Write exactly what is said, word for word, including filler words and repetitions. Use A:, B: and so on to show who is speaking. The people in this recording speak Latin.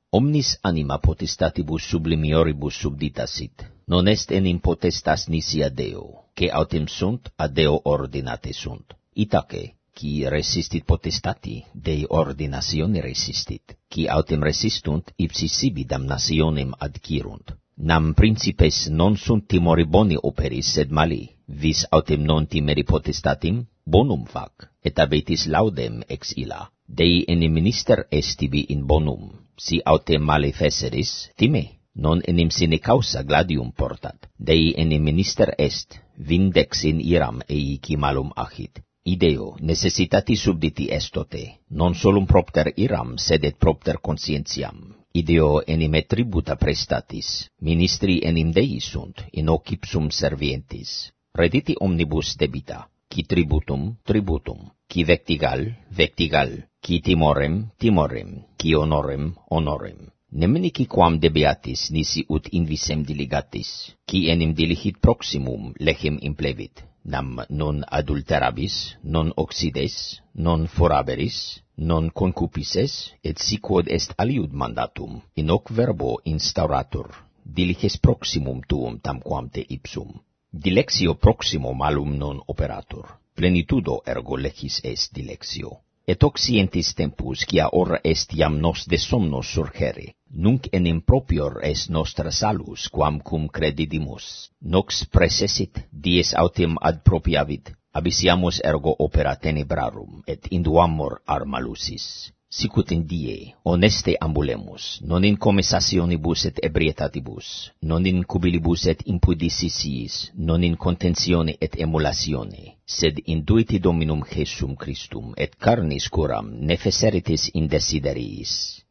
A: Omnis anima potestatis sublimioribus subdita sit, non est enim potestas nisi ad Deo, que autem sunt ad Deo ordinate sunt. Itaque, qui resistit potestati, Dei ordinatione resistit, qui autem resistunt, ipsi sibi damnationem adquirunt. Nam principes non sunt timori boni operis, sed mali, vis autem non timeri potestatim, bonum fac, et abetis laudem ex illa. Dei enim minister est tibi in bonum, si autem male feceris, time, non enim sine causa gladium portat. Dei enim minister est, vindex in iram eici malum achit. Ideo necessitati subditi estote, non solum propter iram, sed et propter conscientiam. Ideo enim et tributa prestatis, ministri enim Dei sunt, in hoc ipsum servientis. Rediti omnibus debita, qui tributum, tributum, qui vectigal, vectigal, qui timorem, timorem, qui honorem, honorem. Neminici quam debeatis nisi ut invisem diligatis, qui enim diligit proximum lecem implevit, nam non adulterabis, non occides, non foraberis, non concupisses, et si quod est aliud mandatum, in hoc verbo instauratur, diliges proximum tuum tamquam te ipsum. Dilexio proximo malum non operatur, plenitudo ergo lecis est dilexio. Et hoc scientis tempus, quia ora est iam nos de somnos surgere, nunc enim propior est nostra salus, quam cum credidimus. Nox praesessit, dies autem ad propiavit, abisiamus ergo opera tenebrarum, et induamur arma lucis. Sicut in die, honeste ambulemus, non in commissationibus et ebrietatibus, non in cubilibus et impudicisiis, non in contentione et emulatione, sed induiti Dominum Jesum Christum, et carnis curam nefesseritis in desideriis.